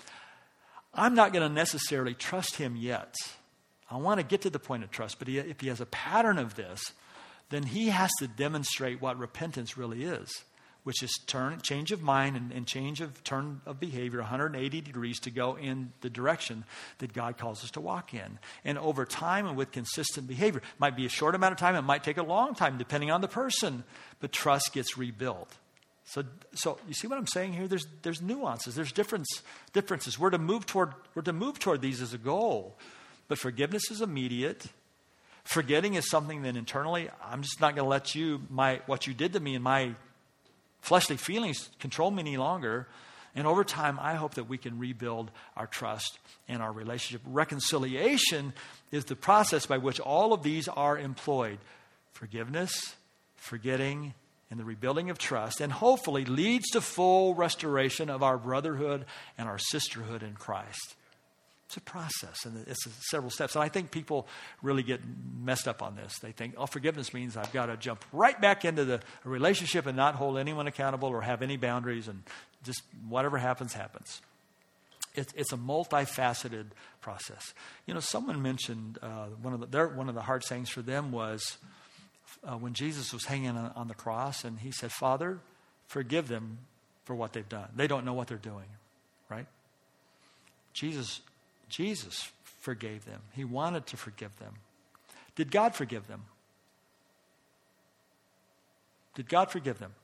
I'm not going to necessarily trust him yet. I want to get to the point of trust, but he, if he has a pattern of this, then he has to demonstrate what repentance really is, which is turn, change of mind and, and change of turn of behavior one hundred eighty degrees to go in the direction that God calls us to walk in. And over time and with consistent behavior, it might be a short amount of time, it might take a long time depending on the person, but trust gets rebuilt. So, so you see what I'm saying here? There's there's nuances, there's difference, differences. We're to move toward we're to move toward these as a goal, but forgiveness is immediate. Forgetting is something that internally, I'm just not going to let you my what you did to me and my fleshly feelings control me any longer. And over time, I hope that we can rebuild our trust and our relationship. Reconciliation is the process by which all of these are employed. Forgiveness, forgetting, and the rebuilding of trust, and hopefully leads to full restoration of our brotherhood and our sisterhood in Christ. It's a process, and it's several steps. And I think people really get messed up on this. They think, oh, forgiveness means I've got to jump right back into the relationship and not hold anyone accountable or have any boundaries, and just whatever happens, happens. It's, it's a multifaceted process. You know, someone mentioned uh, one of the their, one of the hard sayings for them was uh, when Jesus was hanging on, on the cross, and he said, Father, forgive them for what they've done. They don't know what they're doing, right? Jesus Jesus forgave them. He wanted to forgive them. Did God forgive them? Did God forgive them?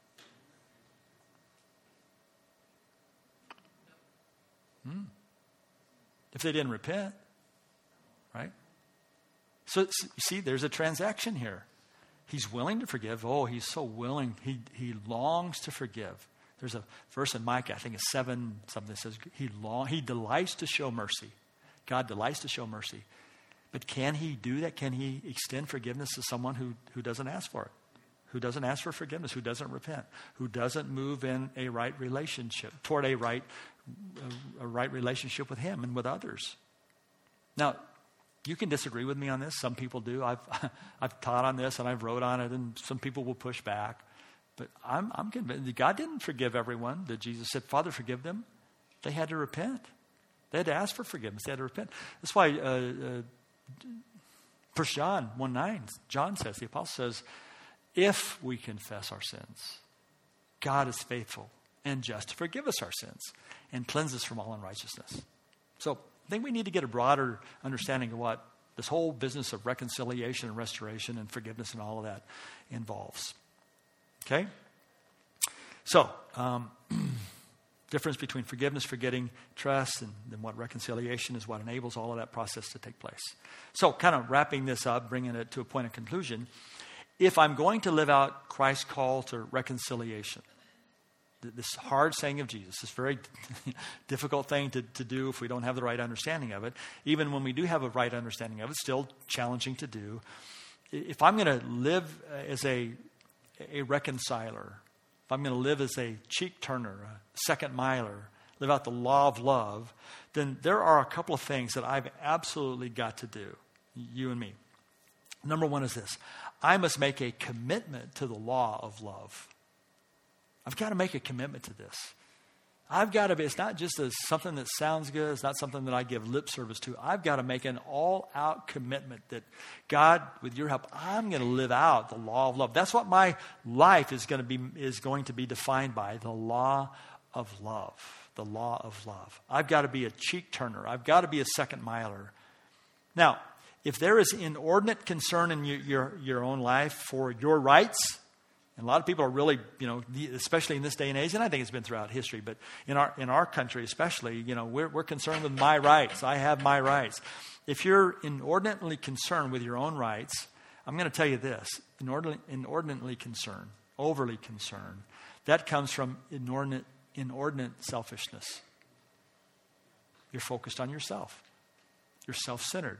Hmm. If they didn't repent, right? So, you see, there's a transaction here. He's willing to forgive. Oh, he's so willing. He, he longs to forgive. There's a verse in Micah, I think it's seven, something that says he long, he delights to show mercy. God delights to show mercy. But can he do that? Can he extend forgiveness to someone who, who doesn't ask for it? Who doesn't ask for forgiveness? Who doesn't repent? Who doesn't move in a right relationship, toward a right, a, a right relationship with him and with others? Now, you can disagree with me on this. Some people do. I've, I've taught on this and I've wrote on it, and some people will push back. But I'm, I'm convinced God didn't forgive everyone that Jesus said, Father, forgive them. They had to repent. They had to ask for forgiveness. They had to repent. That's why uh, uh, First John one nine, John says, the apostle says, if we confess our sins, God is faithful and just to forgive us our sins and cleanse us from all unrighteousness. So I think we need to get a broader understanding of what this whole business of reconciliation and restoration and forgiveness and all of that involves. Okay? So, um, difference between forgiveness, forgetting, trust, and then what reconciliation is what enables all of that process to take place. So, kind of wrapping this up, bringing it to a point of conclusion, if I'm going to live out Christ's call to reconciliation, this hard saying of Jesus, this very difficult thing to, to do if we don't have the right understanding of it. Even when we do have a right understanding of it, still challenging to do. If I'm going to live as a, a reconciler, if I'm going to live as a cheek turner, a second miler, live out the law of love, then there are a couple of things that I've absolutely got to do, you and me. Number one is this. I must make a commitment to the law of love. I've got to make a commitment to this. I've got to be, it's not just a, something that sounds good. It's not something that I give lip service to. I've got to make an all-out commitment that, God, with your help, I'm going to live out the law of love. That's what my life is going to be, is going to be defined by, the law of love. The law of love. I've got to be a cheek turner. I've got to be a second miler. Now, if there is inordinate concern in your, your, your own life for your rights, and a lot of people are really, you know, especially in this day and age, and I think it's been throughout history, but in our in our country especially, you know, we're we're concerned with my rights. I have my rights. If you're inordinately concerned with your own rights, I'm going to tell you this: inordinately, inordinately concerned, overly concerned, that comes from inordinate inordinate selfishness. You're focused on yourself. You're self-centered.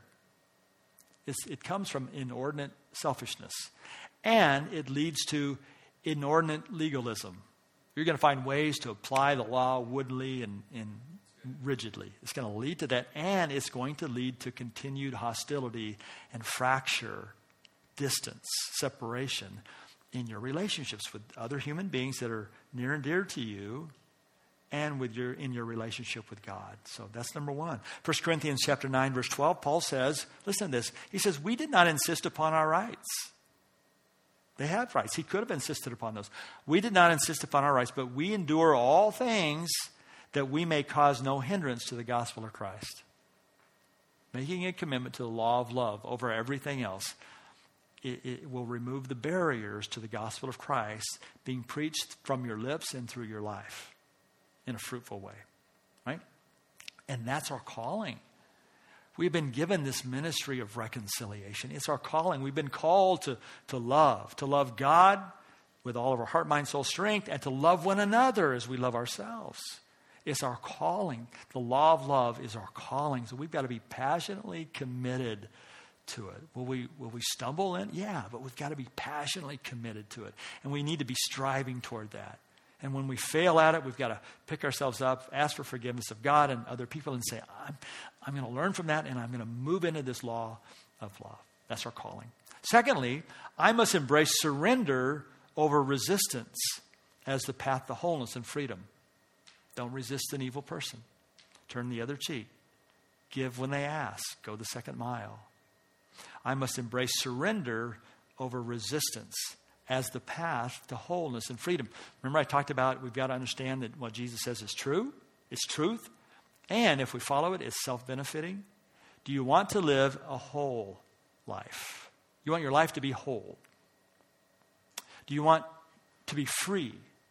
It's, it comes from inordinate selfishness. And it leads to inordinate legalism. You're going to find ways to apply the law woodenly and, and rigidly. It's going to lead to that, and it's going to lead to continued hostility and fracture, distance, separation in your relationships with other human beings that are near and dear to you, and with your in your relationship with God. So that's number one. First Corinthians chapter nine, verse twelve, Paul says, listen to this. He says, we did not insist upon our rights. They have rights. He could have insisted upon those. We did not insist upon our rights, but we endure all things that we may cause no hindrance to the gospel of Christ. Making a commitment to the law of love over everything else, it, it will remove the barriers to the gospel of Christ being preached from your lips and through your life in a fruitful way, right? And that's our calling. We've been given this ministry of reconciliation. It's our calling. We've been called to, to love, to love God with all of our heart, mind, soul, strength, and to love one another as we love ourselves. It's our calling. The law of love is our calling. So we've got to be passionately committed to it. Will we, will we stumble in? Yeah, but we've got to be passionately committed to it. And we need to be striving toward that. And when we fail at it, we've got to pick ourselves up, ask for forgiveness of God and other people, and say, I'm, I'm going to learn from that, and I'm going to move into this law of love. That's our calling. Secondly, I must embrace surrender over resistance as the path to wholeness and freedom. Don't resist an evil person. Turn the other cheek. Give when they ask. Go the second mile. I must embrace surrender over resistance as the path to wholeness and freedom. Remember I talked about we've got to understand that what Jesus says is true, it's truth, and if we follow it, it's self-benefiting. Do you want to live a whole life? You want your life to be whole? Do you want to be free?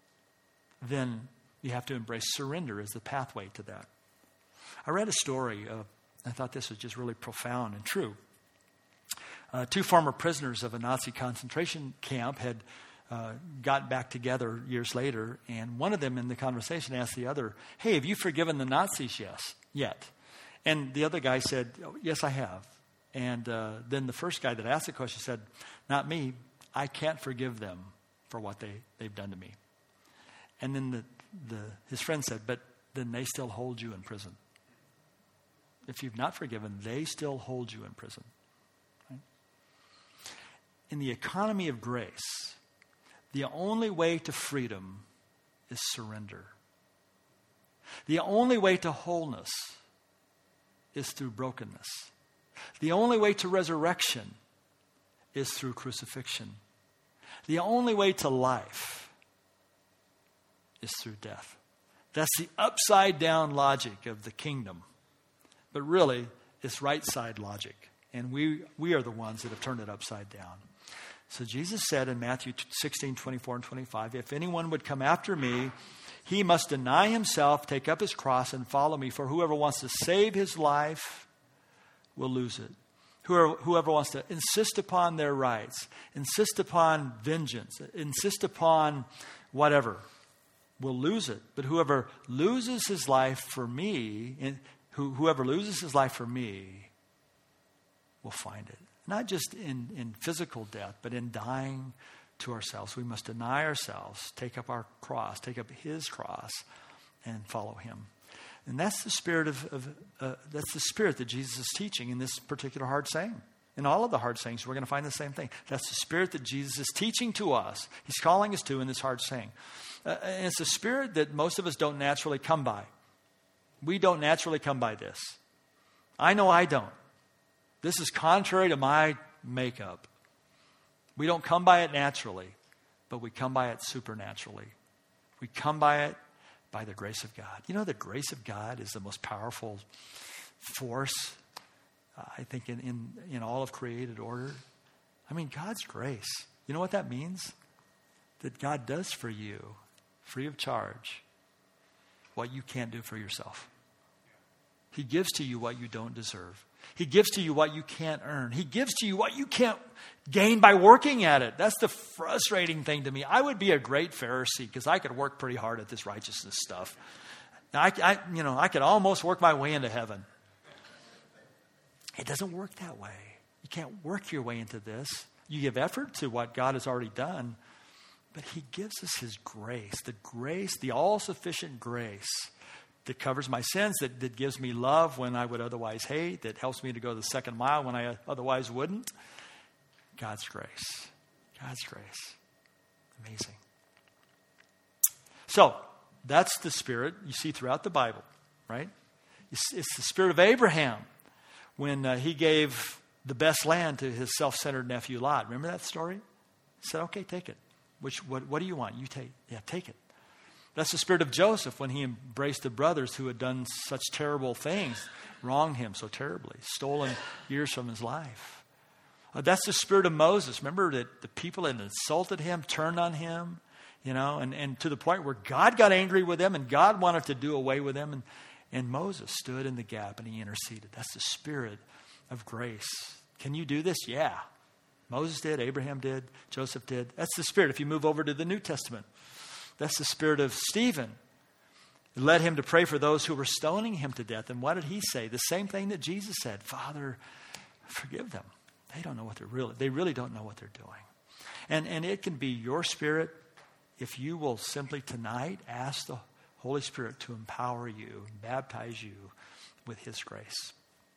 Then you have to embrace surrender as the pathway to that. I read a story, of, I thought this was just really profound and true. Uh, two former prisoners of a Nazi concentration camp had uh, got back together years later, and one of them in the conversation asked the other, hey, have you forgiven the Nazis yes, yet? And the other guy said, oh, yes, I have. And uh, then the first guy that asked the question said, not me, I can't forgive them for what they, they've done to me. And then the, the, his friend said, but then they still hold you in prison. If you've not forgiven, they still hold you in prison. In the economy of grace, The only way to freedom is surrender. The only way to wholeness is through brokenness. The only way to resurrection is through crucifixion. The only way to life is through death. That's the upside down logic of the kingdom. But really, it's right side logic. And we, we are the ones that have turned it upside down. So Jesus said in Matthew sixteen, twenty-four and twenty-five, if anyone would come after me, he must deny himself, take up his cross, and follow me. For whoever wants to save his life will lose it. Whoever, whoever wants to insist upon their rights, insist upon vengeance, insist upon whatever, will lose it. But whoever loses his life for me, and who, whoever loses his life for me will find it. Not just in, in physical death, but in dying to ourselves. We must deny ourselves, take up our cross, take up his cross, and follow him. And that's the spirit of, of uh, that's the spirit that Jesus is teaching in this particular hard saying. In all of the hard sayings, we're going to find the same thing. That's the spirit that Jesus is teaching to us. He's calling us to in this hard saying. Uh, and it's a spirit that most of us don't naturally come by. We don't naturally come by this. I know I don't. This is contrary to my makeup. We don't come by it naturally, but we come by it supernaturally. We come by it by the grace of God. You know, the grace of God is the most powerful force, uh, I think, in, in, in all of created order. I mean, God's grace. You know what that means? That God does for you, free of charge, what you can't do for yourself. He gives to you what you don't deserve. He gives to you what you can't earn. He gives to you what you can't gain by working at it. That's the frustrating thing to me. I would be a great Pharisee because I could work pretty hard at this righteousness stuff. I, I, you know, I could almost work my way into heaven. It doesn't work that way. You can't work your way into this. You give effort to what God has already done, but he gives us his grace, the grace, the all-sufficient grace that covers my sins, that, that gives me love when I would otherwise hate, that helps me to go the second mile when I otherwise wouldn't. God's grace. God's grace. Amazing. So, that's the spirit you see throughout the Bible, right? It's, it's the spirit of Abraham when uh, he gave the best land to his self-centered nephew Lot. Remember that story? He said, okay, take it. Which, what, what do you want? You take, yeah, take it. That's the spirit of Joseph when he embraced the brothers who had done such terrible things, wronged him so terribly, stolen years from his life. Uh, that's the spirit of Moses. Remember that the people had insulted him, turned on him, you know, and, and to the point where God got angry with them and God wanted to do away with them. And, and Moses stood in the gap and he interceded. That's the spirit of grace. Can you do this? Yeah. Moses did, Abraham did, Joseph did. That's the spirit. If you move over to the New Testament, that's the spirit of Stephen. It led him to pray for those who were stoning him to death. And what did he say? The same thing that Jesus said. Father, forgive them. They don't know what they're really, they really don't know what they're doing. And, and it can be your spirit if you will simply tonight ask the Holy Spirit to empower you, baptize you with his grace.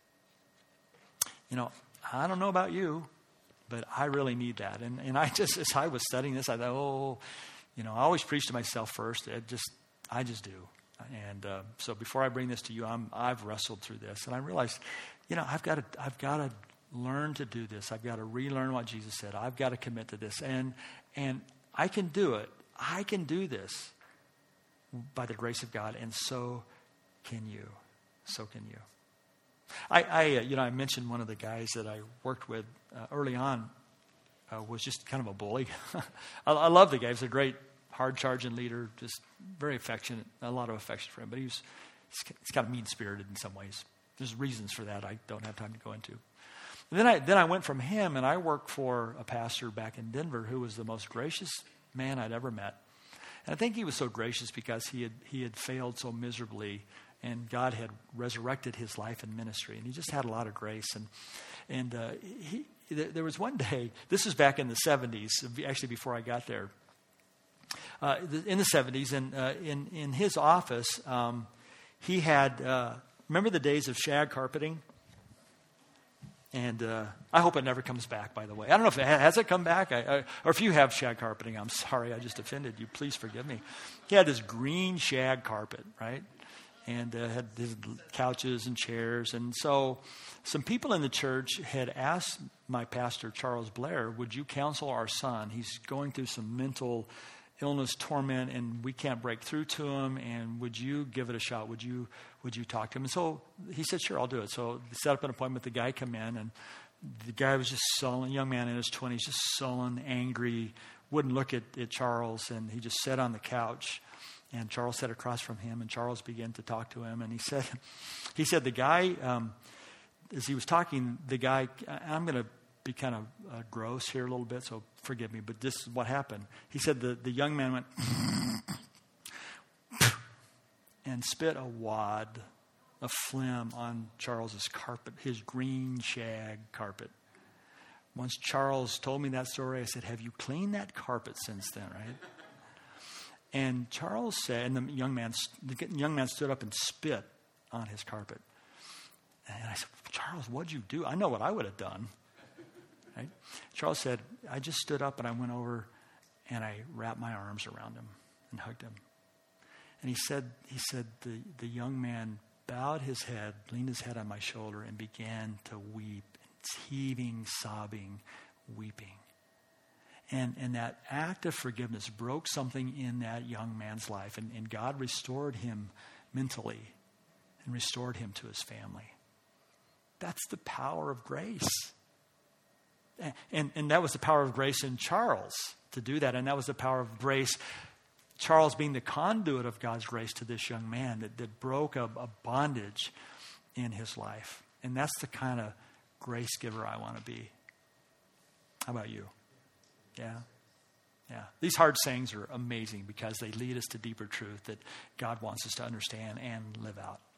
You know, I don't know about you, but I really need that. And, and I just, as I was studying this, I thought, oh, you know, I always preach to myself first. It just, I just do. And uh, so before I bring this to you, I'm, I've wrestled through this, and I realized, you know, I've got to, I've got to learn to do this. I've got to relearn what Jesus said. I've got to commit to this, and and I can do it. I can do this by the grace of God, and so can you. So can you. I, I uh, you know, I mentioned one of the guys that I worked with uh, early on uh, was just kind of a bully. I, I love the guy. He was a great hard-charging leader, just very affectionate, a lot of affection for him. But he was, he's kind of mean-spirited in some ways. There's reasons for that I don't have time to go into. And then I then I went from him, and I worked for a pastor back in Denver who was the most gracious man I'd ever met. And I think he was so gracious because he had he had failed so miserably, and God had resurrected his life and ministry, and he just had a lot of grace. And and uh, he there was one day, this was back in the seventies, actually before I got there. Uh, in the seventies, and uh, in in his office, um, he had. Uh, remember the days of shag carpeting? And uh, I hope it never comes back, by the way. I don't know if it has it come back, I, I, or if you have shag carpeting. I'm sorry, I just offended you. Please forgive me. He had this green shag carpet, right? And uh, had his couches and chairs. And so some people in the church had asked my pastor, Charles Blair, would you counsel our son? He's going through some mental illness, torment, and we can't break through to him. And would you give it a shot? Would you would you talk to him? And so he said, sure, I'll do it. So they set up an appointment. The guy come in, and the guy was just sullen, young man in his twenties, just sullen, angry, wouldn't look at, at Charles, and he just sat on the couch. And Charles sat across from him, and Charles began to talk to him. And he said, he said the guy, um, as he was talking, the guy, I'm going to be kind of uh, gross here a little bit, so forgive me, but this is what happened. He said the, the young man went and spit a wad of phlegm on Charles's carpet, his green shag carpet. Once Charles told me that story, I said, have you cleaned that carpet since then, right? And Charles said, and the young man, the young man stood up and spit on his carpet. And I said, Charles, what'd you do? I know what I would have done. Right? Charles said, I just stood up and I went over and I wrapped my arms around him and hugged him. And he said, he said the, the young man bowed his head, leaned his head on my shoulder, and began to weep, heaving, sobbing, weeping. And, and that act of forgiveness broke something in that young man's life. And, and God restored him mentally and restored him to his family. That's the power of grace. And, and, and that was the power of grace in Charles to do that. And that was the power of grace, Charles being the conduit of God's grace to this young man that, that broke a, a bondage in his life. And that's the kind of grace giver I want to be. How about you? Yeah. Yeah. These hard sayings are amazing because they lead us to deeper truth that God wants us to understand and live out.